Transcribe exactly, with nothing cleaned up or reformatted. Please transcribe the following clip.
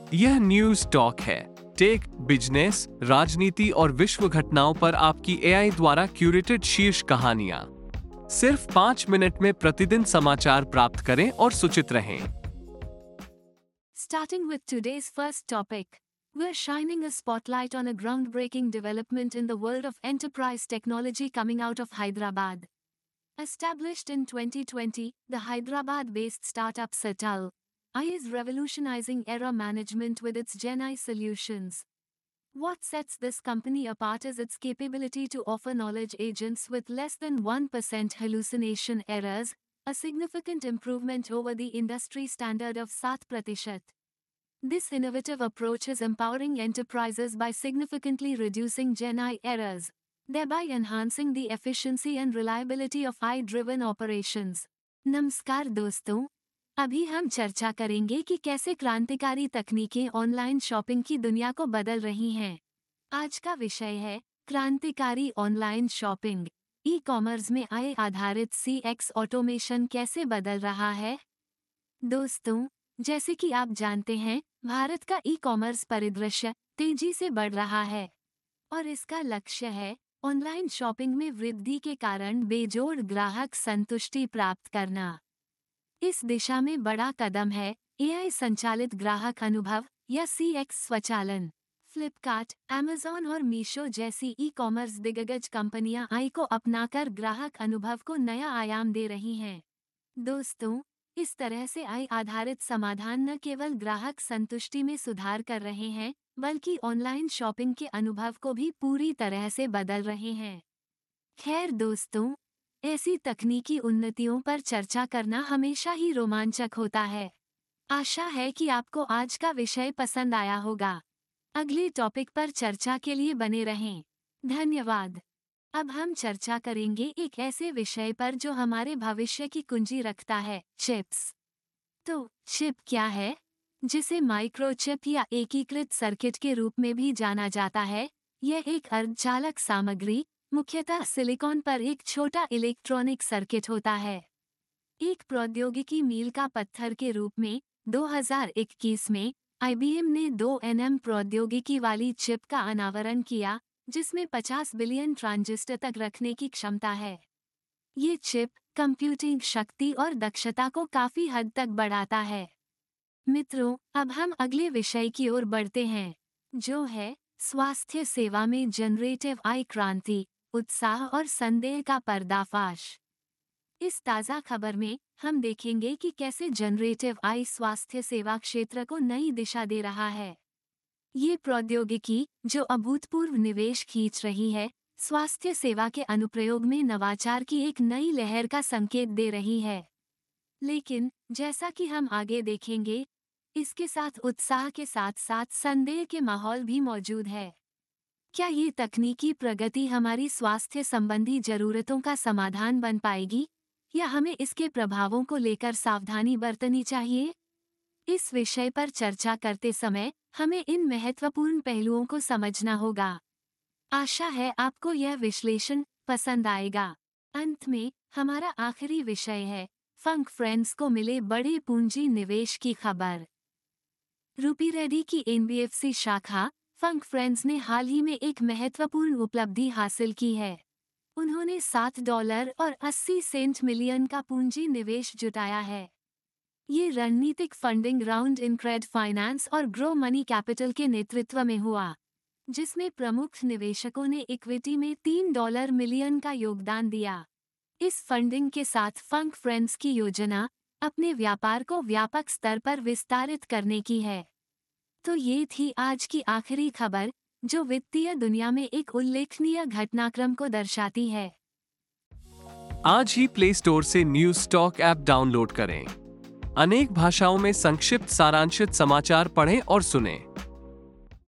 यह news talk है। Tech, business, राजनीति और विश्व घटनाओं पर आपकी एआई द्वारा क्यूरेटेड शीर्ष कहानियां। सिर्फ पाँच मिनट में प्रतिदिन समाचार प्राप्त करें और सूचित रहें। Starting with today's first topic, we're shining a spotlight on a groundbreaking development in the world of enterprise technology coming out of Hyderabad. Established in twenty twenty, the Hyderabad-based startup Setal A I is revolutionizing error management with its Gen A I solutions. What sets this company apart is its capability to offer knowledge agents with less than one percent hallucination errors, a significant improvement over the industry standard of seven percent. This innovative approach is empowering enterprises by significantly reducing Gen A I errors, thereby enhancing the efficiency and reliability of A I-driven operations. नमस्कार दोस्तों, अभी हम चर्चा करेंगे कि कैसे क्रांतिकारी तकनीकें ऑनलाइन शॉपिंग की दुनिया को बदल रही हैं। आज का विषय है क्रांतिकारी ऑनलाइन शॉपिंग। ई कॉमर्स में ए आई आधारित सी एक्स ऑटोमेशन कैसे बदल रहा है। दोस्तों, जैसे कि आप जानते हैं, भारत का ई कॉमर्स परिदृश्य तेजी से बढ़ रहा है और इसका लक्ष्य है ऑनलाइन शॉपिंग में वृद्धि के कारण बेजोड़ ग्राहक संतुष्टि प्राप्त करना। इस दिशा में बड़ा कदम है ए आई संचालित ग्राहक अनुभव या सी एक्स स्वचालन। फ्लिपकार्ट, अमेज़न और मीशो जैसी ई कॉमर्स दिग्गज कंपनियां ए आई को अपनाकर ग्राहक अनुभव को नया आयाम दे रही हैं। दोस्तों, इस तरह से ए आई आधारित समाधान न केवल ग्राहक संतुष्टि में सुधार कर रहे हैं, बल्कि ऑनलाइन शॉपिंग के अनुभव को भी पूरी तरह से बदल रहे हैं। खैर दोस्तों, ऐसी तकनीकी उन्नतियों पर चर्चा करना हमेशा ही रोमांचक होता है। आशा है कि आपको आज का विषय पसंद आया होगा। अगले टॉपिक पर चर्चा के लिए बने रहें। धन्यवाद। अब हम चर्चा करेंगे एक ऐसे विषय पर जो हमारे भविष्य की कुंजी रखता है, चिप्स। तो चिप क्या है? जिसे माइक्रोचिप या एकीकृत सर्किट के रूप में भी जाना जाता है, यह एक अर्धचालक सामग्री, मुख्यतः सिलिकॉन पर एक छोटा इलेक्ट्रॉनिक सर्किट होता है। एक प्रौद्योगिकी मील का पत्थर के रूप में दो हज़ार इक्कीस में आई बी एम ने दो नैनो प्रौद्योगिकी वाली चिप का अनावरण किया, जिसमें पचास बिलियन ट्रांजिस्टर तक रखने की क्षमता है। ये चिप कंप्यूटिंग शक्ति और दक्षता को काफी हद तक बढ़ाता है। मित्रों, अब हम अगले विषय की ओर बढ़ते हैं, जो है स्वास्थ्य सेवा में जनरेटिव ए आई क्रांति, उत्साह और संदेह का पर्दाफाश। इस ताज़ा खबर में हम देखेंगे कि कैसे जनरेटिव ए आई स्वास्थ्य सेवा क्षेत्र को नई दिशा दे रहा है। ये प्रौद्योगिकी, जो अभूतपूर्व निवेश खींच रही है, स्वास्थ्य सेवा के अनुप्रयोग में नवाचार की एक नई लहर का संकेत दे रही है। लेकिन जैसा कि हम आगे देखेंगे, इसके साथ उत्साह के साथ साथ संदेह के माहौल भी मौजूद है। क्या ये तकनीकी प्रगति हमारी स्वास्थ्य संबंधी जरूरतों का समाधान बन पाएगी, या हमें इसके प्रभावों को लेकर सावधानी बरतनी चाहिए? इस विषय पर चर्चा करते समय हमें इन महत्वपूर्ण पहलुओं को समझना होगा। आशा है आपको यह विश्लेषण पसंद आएगा। अंत में हमारा आखिरी विषय है फंक फ्रेंड्स को मिले बड़े पूंजी निवेश की खबर। रूपी रेड्डी की एन बी एफ सी शाखा फंक फ्रेंड्स ने हाल ही में एक महत्वपूर्ण उपलब्धि हासिल की है। उन्होंने सात डॉलर और अस्सी सेंट मिलियन का पूंजी निवेश जुटाया है। ये रणनीतिक फंडिंग राउंड इनक्रेड फाइनेंस और ग्रो मनी कैपिटल के नेतृत्व में हुआ, जिसमें प्रमुख निवेशकों ने इक्विटी में तीन डॉलर मिलियन का योगदान दिया। इस फंडिंग के साथ फंक फ्रेंड्स की योजना अपने व्यापार को व्यापक स्तर पर विस्तारित करने की है। तो ये थी आज की आखिरी खबर, जो वित्तीय दुनिया में एक उल्लेखनीय घटनाक्रम को दर्शाती है। आज ही प्ले स्टोर से न्यूज टॉक ऐप डाउनलोड करें। अनेक भाषाओं में संक्षिप्त सारांशित समाचार पढ़ें और सुनें।